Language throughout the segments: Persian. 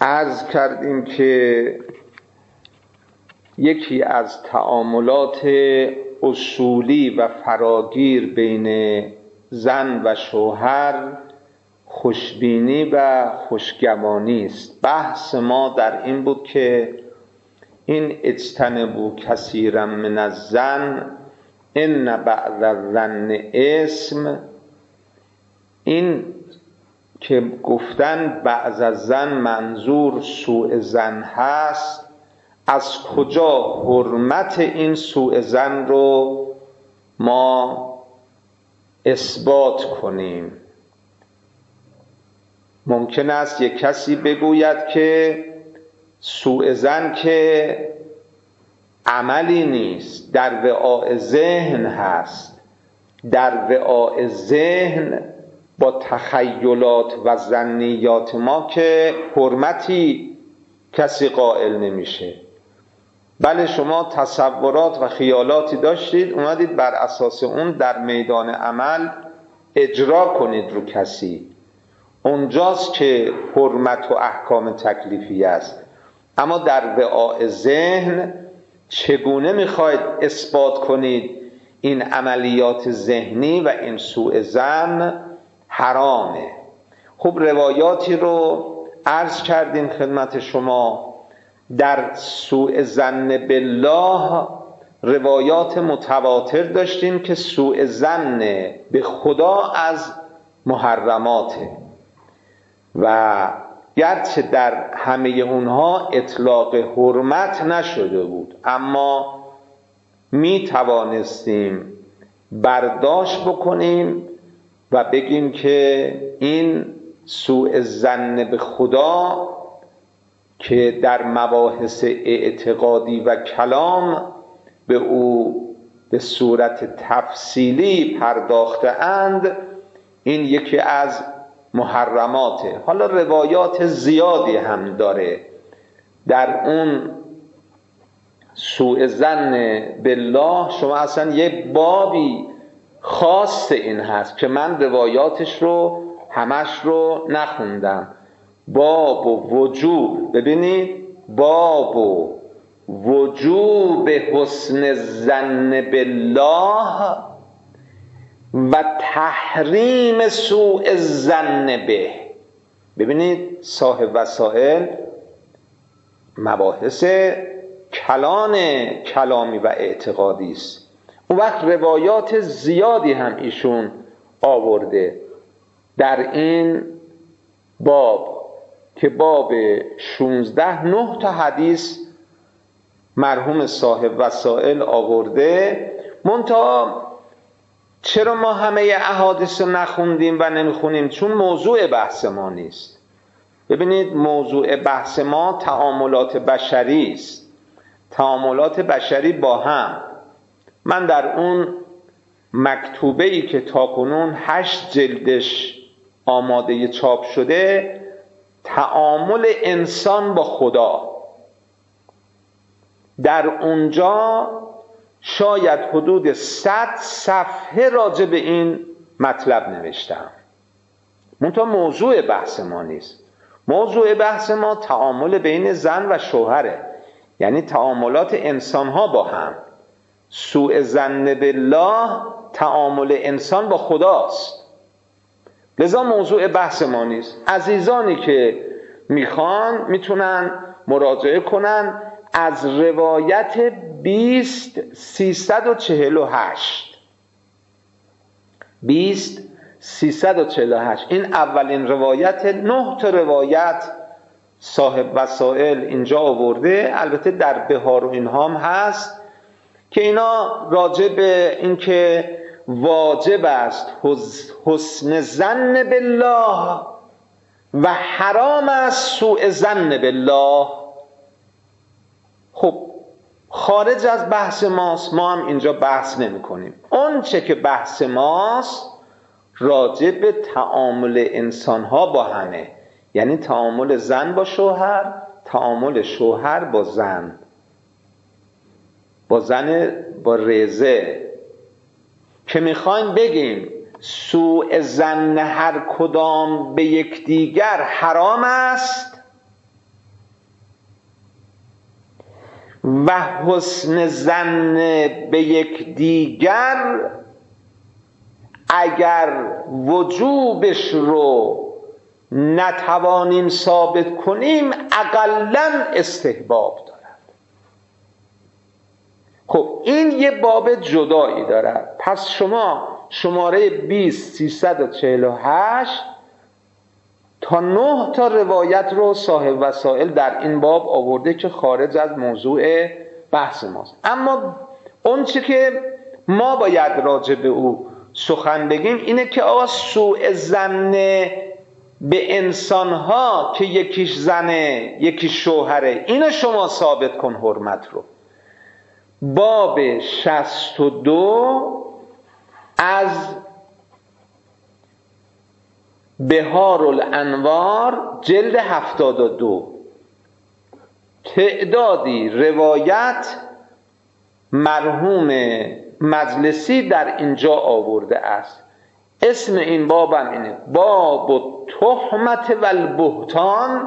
عرض کردیم که یکی از تعاملات اصولی و فراگیر بین زن و شوهر خوشبینی و خوشگمانی است. بحث ما در این بود که این اجتنبوا کثیرا من الظن ان بعض الظن اسم، این که گفتن بعض الظن منظور سوء ظن هست، از کجا حرمت این سوء ظن رو ما اثبات کنیم؟ ممکن است یک کسی بگوید که سوء ظن که عملی نیست، در وعاء ذهن هست. در وعاء ذهن با تخیلات و ظنیات ما که حرمتی کسی قائل نمیشه. بله، شما تصورات و خیالاتی داشتید، اومدید بر اساس اون در میدان عمل اجرا کنید رو کسی، اونجاست که حرمت و احکام تکلیفی است. اما در وعاء ذهن چگونه میخواید اثبات کنید این عملیات ذهنی و این سوء ظن حرامه؟ خب روایاتی رو عرض کردیم خدمت شما. در سوء ظن بالله روایات متواتر داشتیم که سوء ظن به خدا از محرماته و گرچه در همه اونها اطلاق حرمت نشده بود، اما می توانستیم برداشت بکنیم و بگیم که این سوء ظن به خدا که در مباحث اعتقادی و کلام به او به صورت تفصیلی پرداخته اند، این یکی از محرماته. حالا روایات زیادی هم داره در اون سوء ظن بالله. شما اصلا یه بابی خاص این هست که من روایاتش رو همش رو نخوندم. باب و وجوب، ببینید، باب و وجوب حسن الظن بالله و تحریم سوء الظن به. ببینید صاحب وسائل مباحث کلامی و اعتقادی است. اون وقت روایات زیادی هم ایشون آورده در این باب که باب 16 تا حدیث مرحوم صاحب وسائل آورده. منتها چرا ما همه احادیث رو نخوندیم و نمیخونیم؟ چون موضوع بحث ما نیست. ببینید موضوع بحث ما تعاملات بشری است، تعاملات بشری با هم. من در اون مکتوبه ای که تاکنون 8 جلدش آماده چاپ شده، تعامل انسان با خدا، در اونجا شاید حدود 100 صفحه راجع به این مطلب نوشتم. منتها موضوع بحث ما نیست. موضوع بحث ما تعامل بین زن و شوهره، یعنی تعاملات انسان ها با هم. سوء ظن بالله تعامل انسان با خداست، لذا موضوع بحث ما نیست. عزیزانی که میخوان میتونن مراجعه کنن از روایت 20348 این اولین روایت. 9 تا روایت صاحب وسائل اینجا آورده، البته در بهار و اینها هم هست که اینا راجع به این که واجب است حسن ظن بالله و حرام است سوء ظن بالله. خب خارج از بحث ماست، ما هم اینجا بحث نمی کنیم. اون چه که بحث ماست راجع به تعامل انسانها با همه، یعنی تعامل زن با شوهر، تعامل شوهر با زن، با رزه، که میخوایم بگیم سوء ظن هر کدام به یکدیگر حرام است و حسن ظن به یک دیگر اگر وجوبش رو نتوانیم ثابت کنیم اقلن استحباب دارد. خب این یه باب جدایی دارد. پس شما شماره 20348 تا 9 تا روایت رو صاحب وسائل در این باب آورده که خارج از موضوع بحث ماست. اما اون چی که ما باید راجع به او سخن بگیم اینه که آقا سوء ظن به انسانها که یکیش زنه یکیش شوهره اینو شما ثابت کن حرمت رو. باب 62 از بهار الانوار جلد 72 تعدادی روایت مرحوم مجلسی در اینجا آورده است. اسم این بابم اینه باب تهمت و البهتان،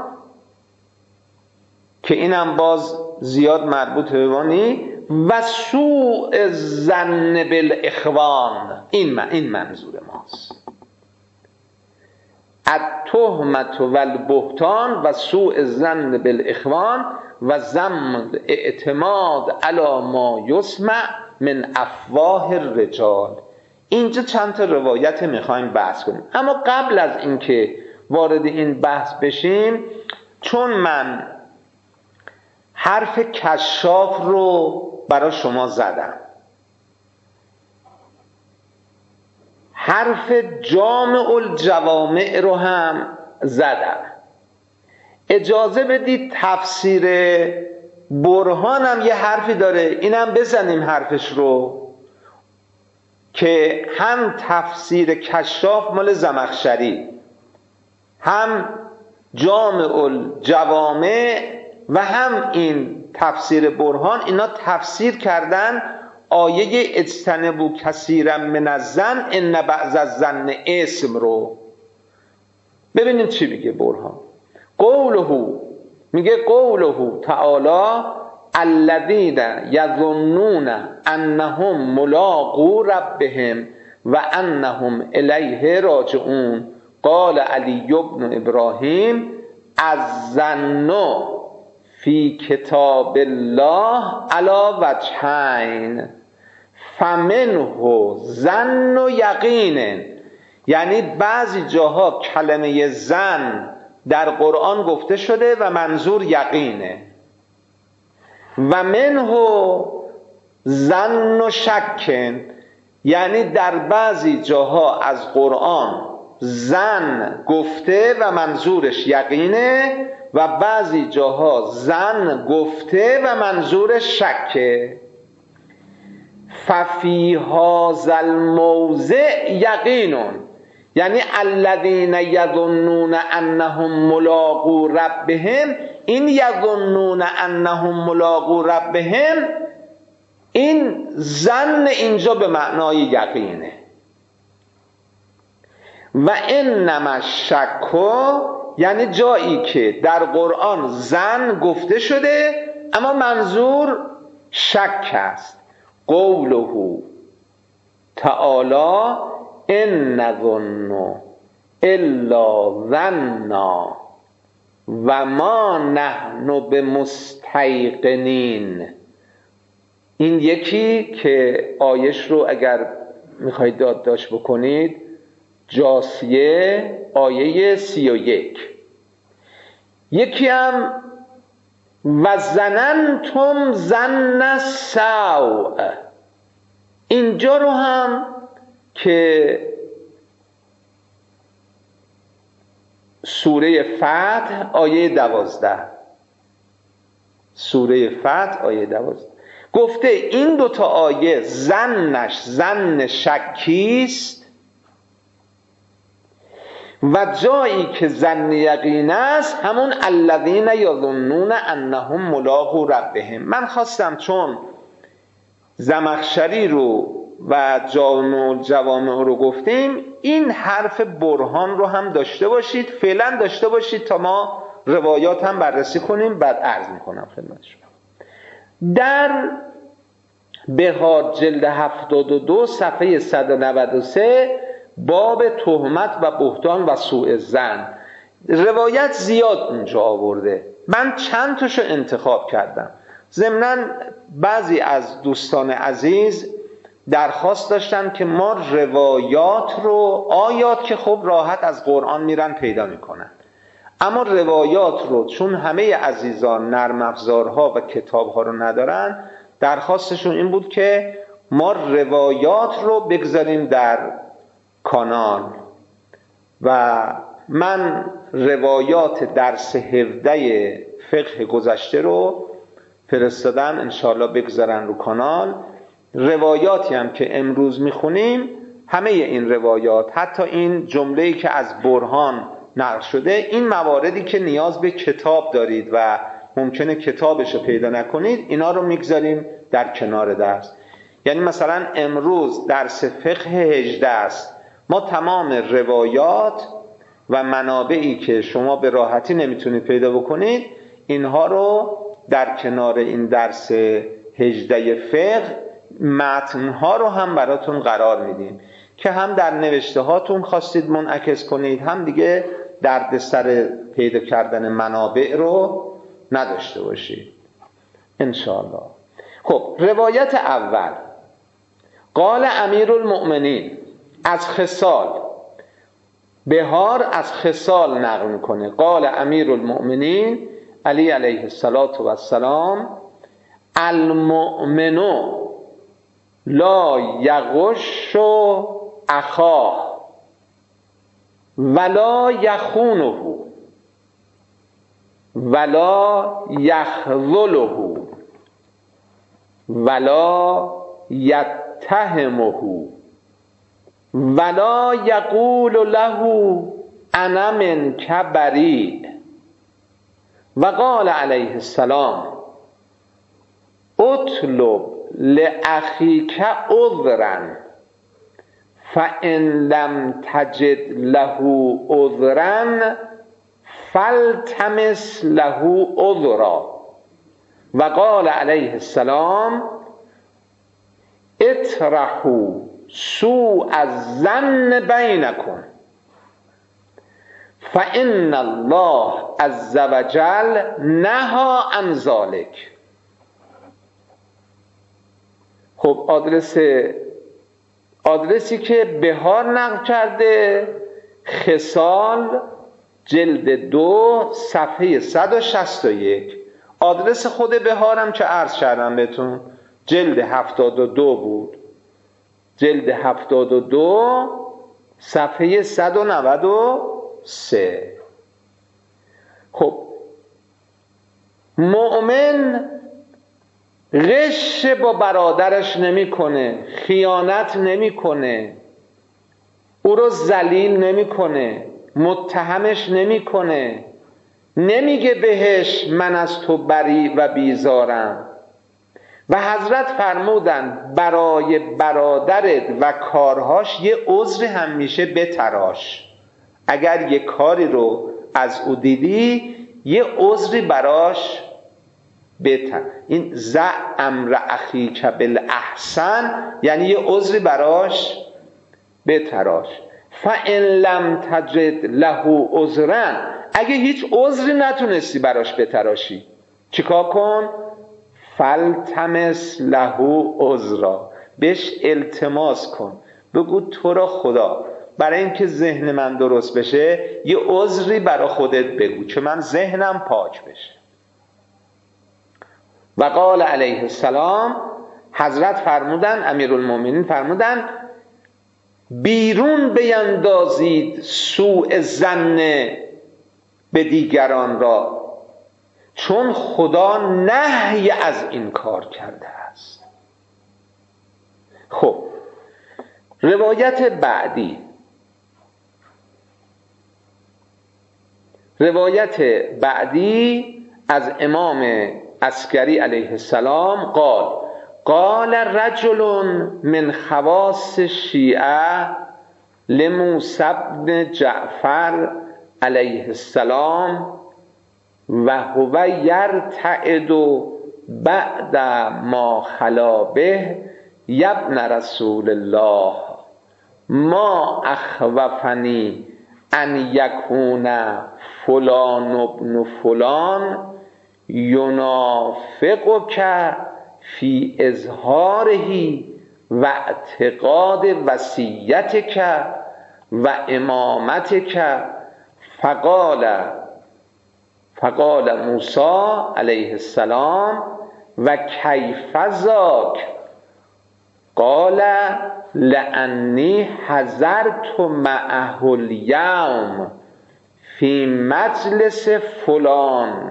که اینم باز زیاد مربوط به وانی، و سوء الظن بالاخوان. این منظور ماست. التهمت و البهتان و سوء الظن بالاخوان و ضم الاعتماد علی ما یسمع من افواه الرجال. اینجا چند تا روایت میخوایم بحث کنیم. اما قبل از اینکه وارد این بحث بشیم، چون من حرف کشاف رو برای شما زدم، حرف جامع الجوامع رو هم زدم، اجازه بدید تفسیر برهان هم یه حرفی داره، اینم بزنیم حرفش رو، که هم تفسیر کشاف مال زمخشری، هم جامع الجوامع و هم این تفسیر برهان، اینا تفسیر کردن آیه اجتنبوا کثیرا من الظن ان بعض الظن اسم رو. ببینید چی میگه برهان. میگه قوله تعالی الذین یظنون انهم ملاقو ربهم و انهم الیه راجعون قال علی بن ابراهیم الظن فی کتاب الله علی وجهین فمنه ظن و یقین. یعنی بعضی جاها کلمه ظن در قرآن گفته شده و منظور یقینه، و منه ظن و شکن، یعنی در بعضی جاها از قرآن ظن گفته و منظورش یقینه و بعضی جاها ظن گفته و منظورش شکه. ففی هذا الموضع یقینون، یعنی الذین یظنون انهم ملاقو ربهم، این یظنون انهم ملاقو ربهم، این ظن اینجا به معنای یقینه. و انما الشک، یعنی جایی که در قرآن ظن گفته شده اما منظور شک است. قوله تعالی ان نظن الا ظنا و ما نحن بمستیقنین. این یکی که آیش رو اگر میخواید یادداشت بکنید، جاثیه آیه 31. یکی هم و ظننتم ظن السوء، اینجا رو هم که سوره فتح آیه 12، سوره فتح آیه 12 گفته این دوتا آیه ظنش ظن شکیست و جایی که ظن یقین است همون الذین یظنون انهم ملاقو ربهم. من خواستم چون زمخشری رو و جامع الجوامع رو گفتیم، این حرف برهان رو هم داشته باشید، فعلا داشته باشید تا ما روایات هم بررسی کنیم، بعد عرض میکنم خدمت شما. در بهار جلد 72 صفحه 193 باب تهمت و بهتان و سوء ظن. روایت زیاد اونجا آورده، من چند تاشو انتخاب کردم. ضمناً بعضی از دوستان عزیز درخواست داشتن که ما روایات رو، آیات که خب راحت از قرآن میرن پیدا میکنن، اما روایات رو چون همه عزیزان نرم افزارها و کتابها رو ندارن، درخواستشون این بود که ما روایات رو بگذاریم در کانال و من روایات درس 17 فقه گذشته رو فرستادم، انشاءالله بگذارن رو کانال. روایاتی هم که امروز میخونیم همه این روایات، حتی این جمله‌ای که از برهان نقل شده، این مواردی که نیاز به کتاب دارید و ممکنه کتابش رو پیدا نکنید، اینا رو میگذاریم در کنار درس. یعنی مثلا امروز درس فقه 18 است، ما تمام روایات و منابعی که شما به راحتی نمیتونید پیدا بکنید اینها رو در کنار این درس 18 فقه متنها رو هم براتون قرار میدیم که هم در نوشته هاتون خواستید منعکس کنید، هم دیگه درد سر پیدا کردن منابع رو نداشته باشید انشاءالله. خب روایت اول، قال امیرالمؤمنین، از خصال، بهار از خصال نقل میکنه. قال امیرالمؤمنین علی علیه السلام المؤمن لا یغش اخاه ولا یخونه ولا یخذله ولا یتهمه ولا یقول له انا منک بریء. و قال علیه السلام اطلب لاخیک عذرا فان لم تجد له عذرا فالتمس له عذرا. و قال علیه السلام اطرحوا سوء الظن بینکم فان الله عز وجل نهی عن ذلک. خب آدرسی که بهار نقل کرده، خصال جلد 2 صفحه 161. آدرس خود بهارم که عرض کردم بهتون جلد 72 بود، جلد 72 صفحه 193. خب مؤمن غش با برادرش نمیکنه، خیانت نمیکنه، او رو ذلیل نمیکنه، متهمش نمیکنه، نمیگه بهش من از تو بری و بیزارم. و حضرت فرمودن برای برادرت و کارهاش یه عذر همیشه بتراش. اگر یه کاری رو از او دیدی یه عذری براش بتر. این زع امر اخیک بالاحسن یعنی یه عذری براش بتراش. فان لم تجد له عذرا، اگه هیچ عذری نتونستی براش بتراشی چیکار کن؟ فالتمس له عذرا، بهش التماس کن، بگو تو را خدا برای اینکه ذهن من درست بشه یه عذری برای خودت بگو که من ذهنم پاک بشه. و قال علیه السلام، حضرت فرمودن، امیرالمؤمنین فرمودن بیرون بیندازید سوء ظن به دیگران را، چون خدا نهی از این کار کرده است. خب روایت بعدی از امام عسکری علیه السلام قال رجل من خواص شیعه لموسی بن جعفر علیه السلام و هو یرتعد بعد ما خلا به یبن رسول الله ما اخوفنی ان یکون فلان ابن فلان ینافقک فی اظهاره و اعتقاد وصیتک و امامتک. فقال موسی علیه السلام و کیف ذاک؟ قال لانی حضرت معه الیوم فی مجلس فلان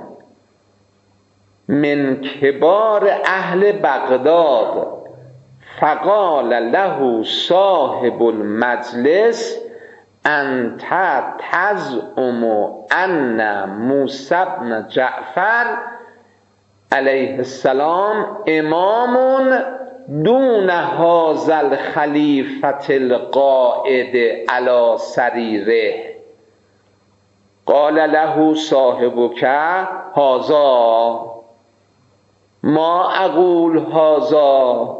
من کبار اهل بغداد. فقال له صاحب المجلس انت تزعم ان موسی بن جعفر علیه السلام امام دون هذا الخلیفة القائد علی سریره. قال له صاحبک هذا ما اقول هذا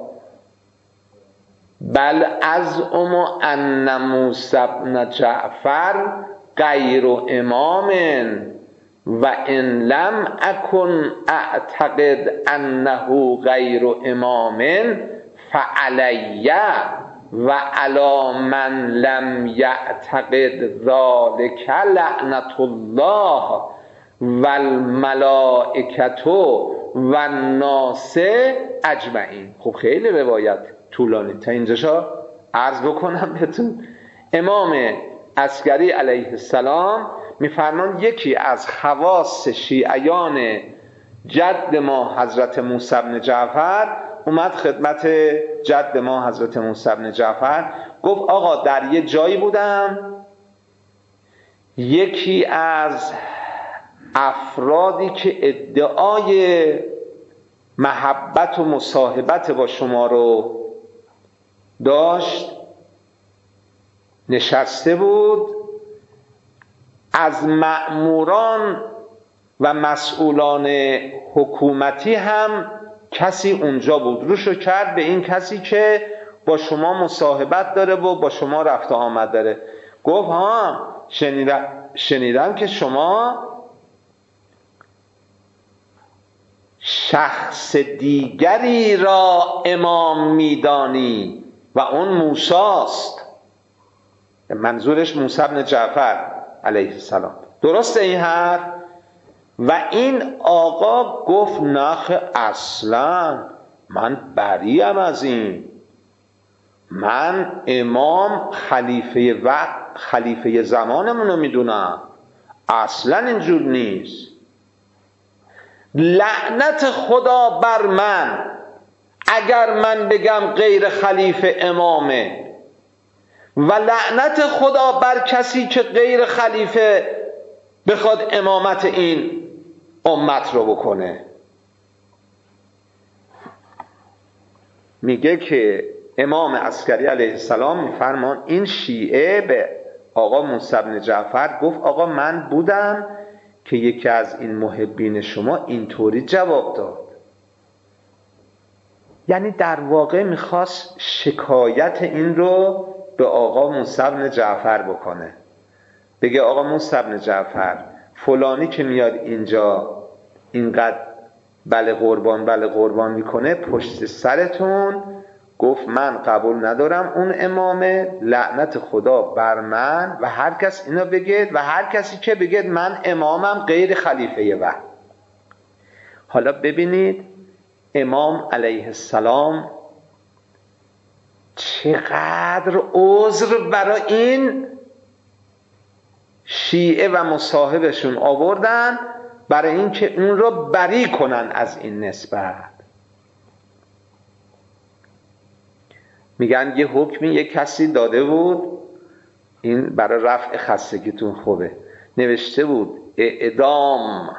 بل ازعم ان موسی بن جعفر غیر امام و ان لم اکن اعتقد انه غیر امام فعلی و علی من لم یعتقد ذلک لعنة الله و الملائکة و الناس اجمعین. خب خیلی روایت طولانی، تا اینجاشا عرض بکنم بهتون. امام عسکری علیه السلام میفرمان یکی از خواص شیعیان جد ما حضرت موسی بن جعفر اومد خدمت جد ما حضرت موسی بن جعفر، گفت آقا در یه جایی بودم، یکی از افرادی که ادعای محبت و مصاحبت با شما رو داشت نشسته بود، از مأموران و مسئولان حکومتی هم کسی اونجا بود، روشو کرد به این کسی که با شما مصاحبت داره و با شما رفت آمد داره. گفت ها شنیدم که شما شخص دیگری را امام میدانی و اون موسی است. منظورش موسی بن جعفر علیه السلام. درسته این حرف؟ و این آقا گفت نخ اصلا من بریم از این، من امام خلیفه زمانمونو میدونم، اصلا اینجور نیست. لعنت خدا بر من اگر من بگم غیر خلیفه امامه، و لعنت خدا بر کسی که غیر خلیفه بخواد امامت این امت رو بکنه. میگه که امام عسکری علیه السلام میفرمان این شیعه به آقا موسی بن جعفر گفت آقا من بودم که یکی از این محبین شما اینطوری جواب داد. یعنی در واقع میخواست شکایت این رو به آقا موسی بن جعفر بکنه، بگه آقا موسی بن جعفر فلانی که میاد اینجا اینقدر بله قربان میکنه پشت سرتون گفت من قبول ندارم اون امامه، لعنت خدا بر من و هر کس اینو بگید و هر کسی که بگید من امامم غیر خلیفه و. حالا ببینید امام علیه السلام چقدر عذر برای این شیعه و مصاحبشون آوردن برای اینکه اون رو بری کنن از این نسبت. میگن یه حکمی یه کسی داده بود، این برای رفع خستگیتون خوبه، نوشته بود اعدام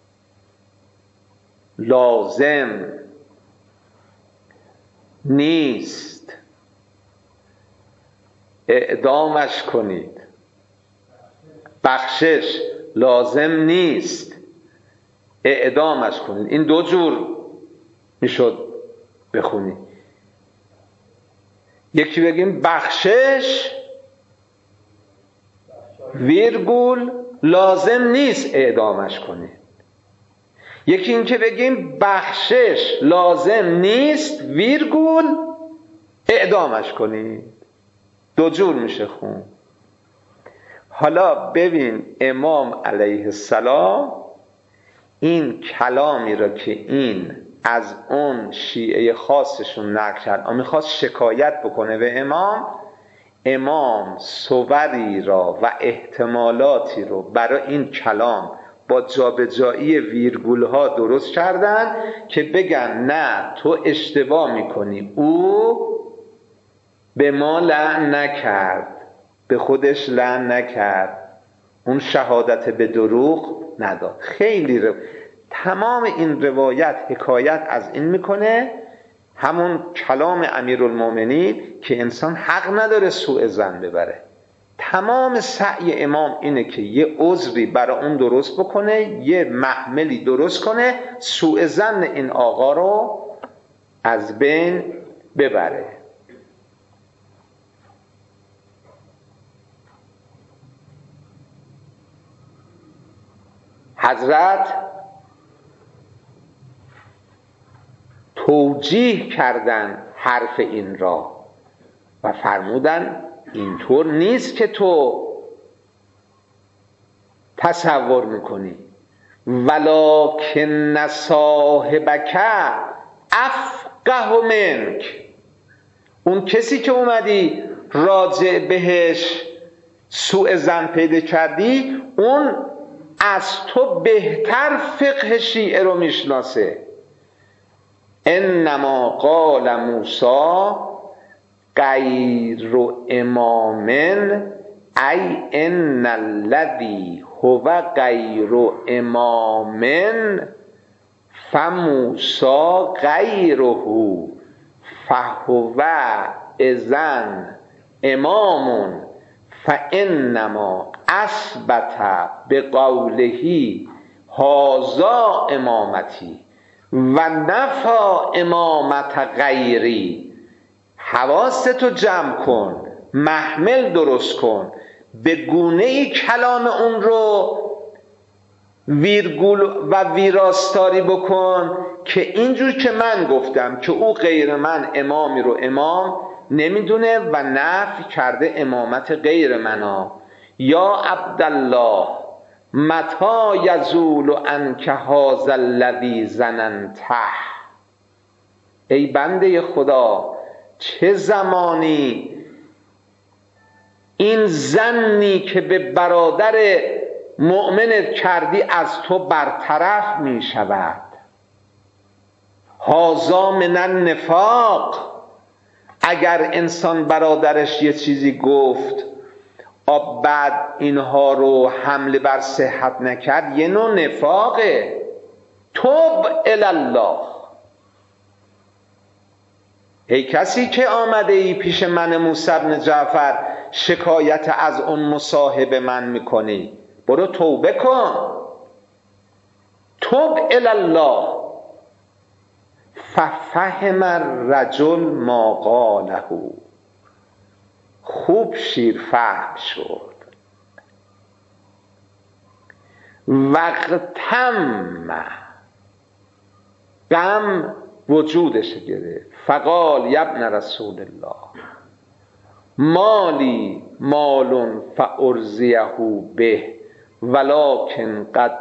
لازم نیست، اعدامش کنید، بخشش لازم نیست، اعدامش کنید. این دو جور میشد بخونی. یکی بگیم بخشش ویرگول لازم نیست اعدامش کنی. یکی این که بگیم بخشش لازم نیست ویرگول اعدامش کنی. دو جور میشه خون. حالا ببین امام علیه السلام این کلامی را که این از اون شیعه خاصشون نقل کرد و میخواست شکایت بکنه به امام صوری را و احتمالاتی رو برای این کلام با جابجایی ویرگول ها درست کردن که بگن نه تو اشتباه میکنی، او به ما لعن نکرد، به خودش لعن نکرد، اون شهادت به دروغ نداد. خیلی تمام این روایت حکایت از این میکنه، همون کلام امیرالمومنین که انسان حق نداره سوء ظن ببره. تمام سعی امام اینه که یه عذری برای اون درست بکنه، یه محملی درست کنه، سوء ظن این آقا رو از بین ببره. حضرت توجیه کردن حرف این را و فرمودن اینطور نیست که تو تصور میکنی، ولکن صاحبک افقه منک، اون کسی که اومدی راجع بهش سوء ظن پیدا کردی اون از تو بهتر فقه شیعه رو میشناسه. انما قال موسی غیر امام ای ان الذی هو غیر امام فموسی غیره فهو اذن امام فانما اثبت بقوله هذا امامتی و نفی امامت غیری. حواستو جمع کن، محمل درست کن، به گونه ای کلام اون رو ویرگول و ویراستاری بکن که اینجور که من گفتم که او غیر من امامی رو امام نمیدونه و نفی کرده امامت غیر منا. یا عبدالله متی یزول عنک هذا الذی ظننته، ای بنده خدا چه زمانی این ظنی که به برادر مؤمنت کردی از تو برطرف می شود. هذا من النفاق، اگر انسان برادرش یه چیزی گفت بعد اینها رو حمله بر صحت نکرد یه نوع نفاقه. توب الله، ای کسی که آمده ای پیش من موسی بن جعفر شکایت از اون مصاحب من میکنی، برو توبه کن. توب الله. ففهم الرجل ما قاله، خوب شیر فهم شد. وقتم غم وجودش گرفت. فقال یا ابن رسول الله مالی مال فارضیه به ولکن قد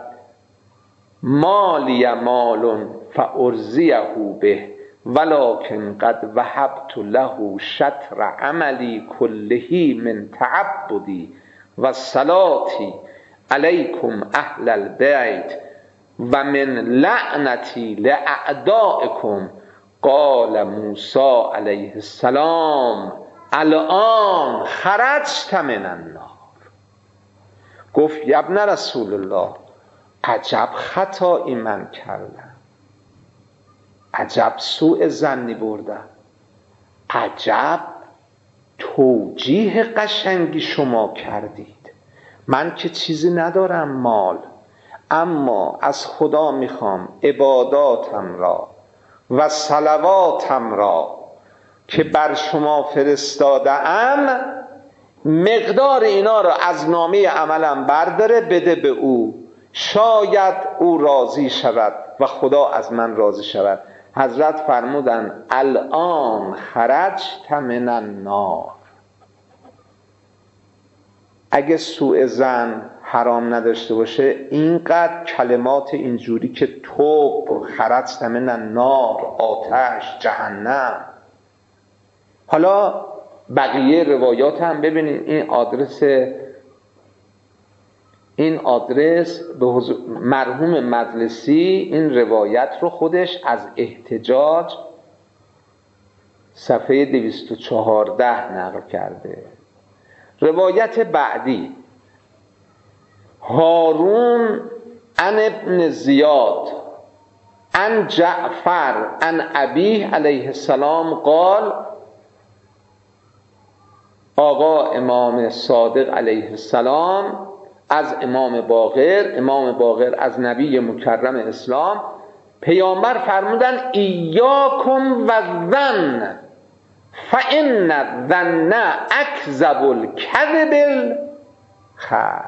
مالی مال فارضیه به ولکن قد وهبت له شطر عملی کله من تعبدی و صلاتی علیکم اهل البیت و من لعنتی لاعدائکم. قال موسی علیه السلام الان خرجت من النار. گفت یا ابن رسول الله عجب خطایی من کردم، عجب سوء ظنی بردم، عجب توجیه قشنگی شما کردید. من که چیزی ندارم مال، اما از خدا میخوام عباداتم را و صلواتم را که بر شما فرستادم مقدار اینا را از نامه عملم برداره بده به او، شاید او راضی شود و خدا از من راضی شود. حضرت فرمودن الان خرجت من النار. اگه سوء ظن حرام نداشته باشه اینقدر کلمات اینجوری که توب، خرجت من النار، آتش، جهنم. حالا بقیه روایات هم ببینید. این آدرس به مرحوم مجلسی این روایت رو خودش از احتجاج صفحه 214 نقل کرده. روایت بعدی هارون عن ابن زیاد عن جعفر عن ابیه علیه السلام قال، آقا امام صادق علیه السلام از امام باقر از نبی مکرم اسلام، پیامبر فرمودن ایاکم و ظن فان الظن اکذب الکذب الخیر.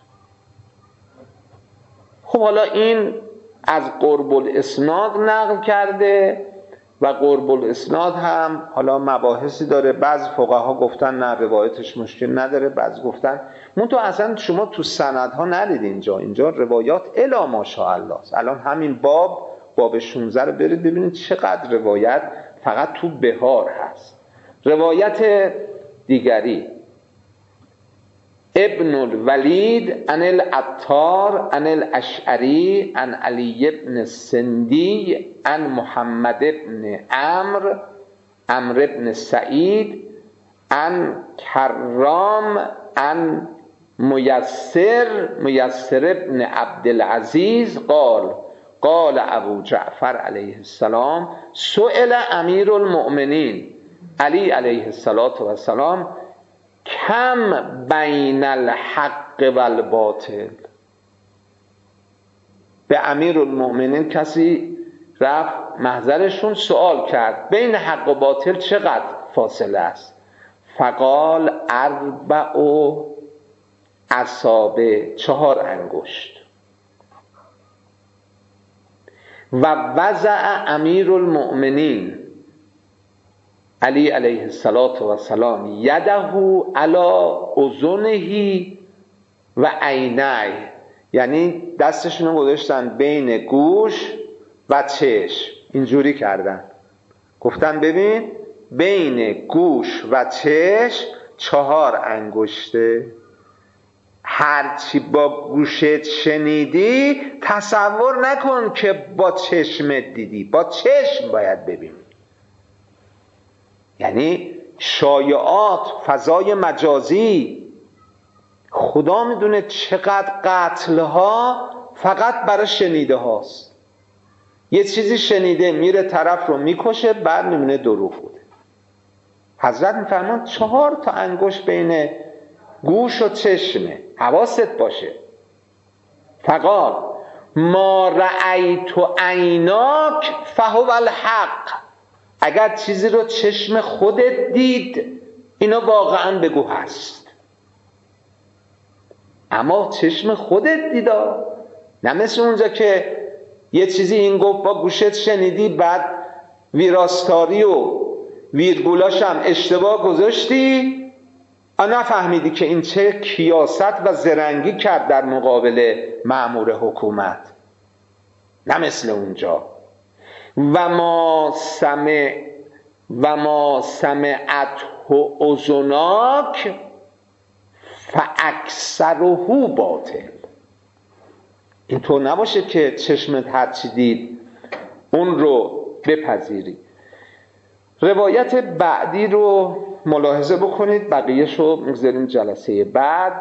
خب حالا این از قرب الاسناد نقل کرده و قرب الاسناد هم حالا مباحثی داره. بعض فقها گفتن نه روایتش مشکل نداره، بعض گفتن منتها اصلا شما تو سندها ندید. اینجا روایات الا ماشاءالله. الان همین باب 16 رو برید ببینید چقدر روایت فقط تو بهار هست. روایت دیگری ابن الولید عن العطار عن الاشعری عن علی بن السندی عن محمد بن عمرو بن سعید عن کرام عن میسر بن عبدالعزیز قال ابو جعفر علیه السلام سئل امیر المؤمنین علی علیه السلام کم بین الحق و الباطل. به امیر المؤمنین کسی رفت محضرشون سوال کرد بین حق و باطل چقدر فاصله است؟ فقال 4 اصابع، 4 انگشت. و وضع امیر المؤمنین علی علیه السلام یده علی اذنه و عینیه، یعنی دستشون رو گذاشتن بین گوش و چشم، اینجوری کردن، گفتن ببین بین گوش و چشم 4 انگشته. هرچی با گوشت شنیدی تصور نکن که با چشمت دیدی، با چشم باید ببینی. یعنی شایعات، فضای مجازی، خدا میدونه چقدر قتلها فقط برای شنیده هاست. یه چیزی شنیده میره طرف رو میکشه، بعد میبینه دروغ بوده. حضرت میفرمان 4 تا انگشت بین گوش و چشمه، حواست باشه. فقال ما رأیت عیناک فهو الحق، اگر چیزی رو چشم خودت دید اینو واقعا بگو هست. اما چشم خودت دیدا، نه مثل اونجا که یه چیزی این گفت با گوشت شنیدی بعد ویراستاری و ویرگولاش هم اشتباه گذاشتی، نفهمیدی که این چه کیاست و زرنگی کرد در مقابل مأمور حکومت. نه مثل اونجا. و ما سمعته اذناک فاکثره باطل. اینطور نباشه که چشمت هر چی دید اون رو بپذیری. روایت بعدی رو ملاحظه بکنید، بقیه‌شو میگذاریم جلسه بعد.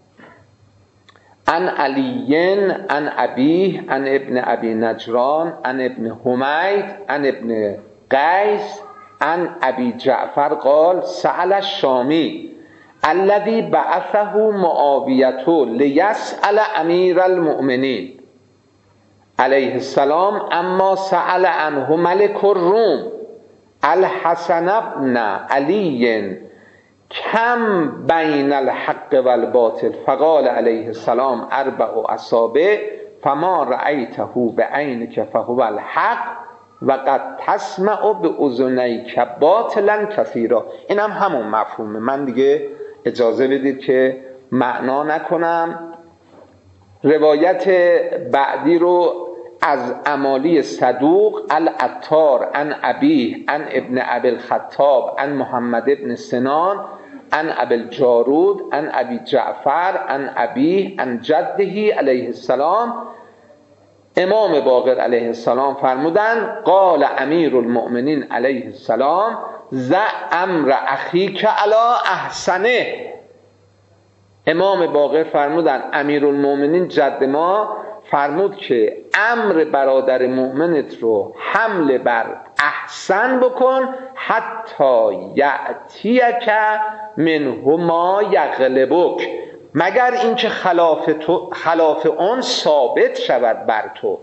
عن علی عن ابیه عن ابن ابی نجران عن ابن حمید عن ابن قیس عن ابی جعفر قال سأل الشامی الذي بعثه معاویة لیسأل امیر المؤمنین علیه السلام اما سأل عنه ملک الروم الحسن ابن علی کم بین الحق والباطل فقال علیه السلام 4 اصابع فما رأیته بعینک فهو الحق و قد تسمع باذنیک باطلا کثیرا. این هم همون مفهومه. من دیگه اجازه بدید که معنا نکنم. روایت بعدی رو از امالی صدوق العطار عن ابیه عن ابن ابی الخطاب عن محمد ابن سنان عن ابی الجارود عن ابی جعفر عن ابیه عن جده علیه السلام. امام باقر علیه السلام فرمودن قال امیر المؤمنین علیه السلام ضع امر اخیک علی احسنه. امام باقر فرمودن امیر المؤمنین جد ما فرمود که امر برادر مؤمنت رو حمل بر احسن بکن حتی یأتیک منه ما یغلبک، مگر اینکه خلاف اون ثابت شود بر تو.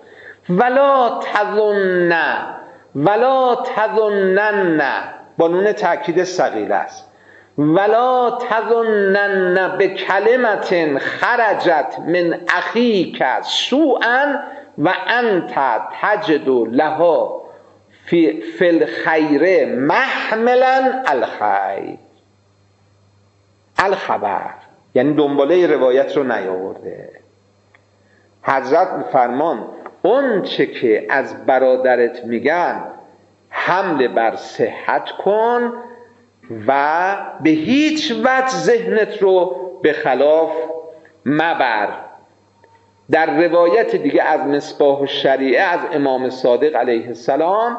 ولا تظنن با نون تأکید ثقیل است. ولا تظنن بکلمة خرجت من اخیک سوءا و انت تجد لها فی الخیر محملا الخبر. یعنی دنباله روایت رو نیاورده. حضرت فرمان اون چه که از برادرت میگن حمل بر صحت کن و به هیچ وجه ذهنت رو به خلاف مبر. در روایت دیگه از مصباح الشریعه از امام صادق علیه السلام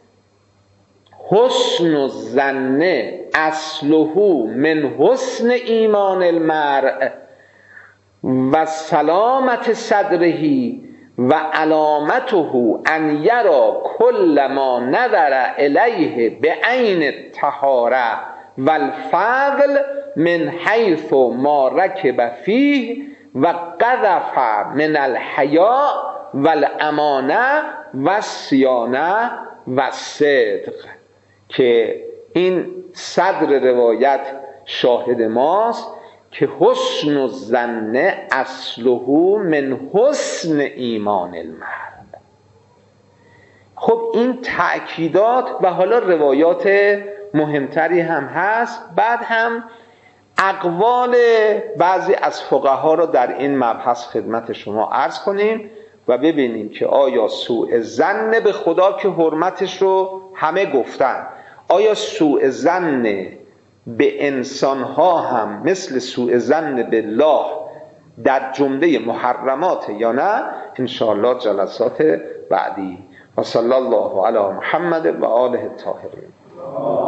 حسن الظن اصله من حسن ایمان المرء و سلامت صدره و علامته ان یرا کل ما نظر الیه بعین الطهاره و الفضل من حیث ما رکب فیه و قذف من الحیاء و الامانه و الصیانه و الصدق. که این صدر روایت شاهد ماست که حسن الظن اصله من حسن ایمان المرء. خب این تأکیدات و حالا روایات مهمتری هم هست. بعد هم اقوال بعضی از فقها رو در این مبحث خدمت شما عرض کنیم و ببینیم که آیا سوء ظن به خدا که حرمتش رو همه گفتن، آیا سوء ظن به انسانها هم مثل سوء ظن بالله در جمله محرمات یا نه؟ انشاءالله جلسات بعدی. و صلی الله علی محمد و آله الطاهرین.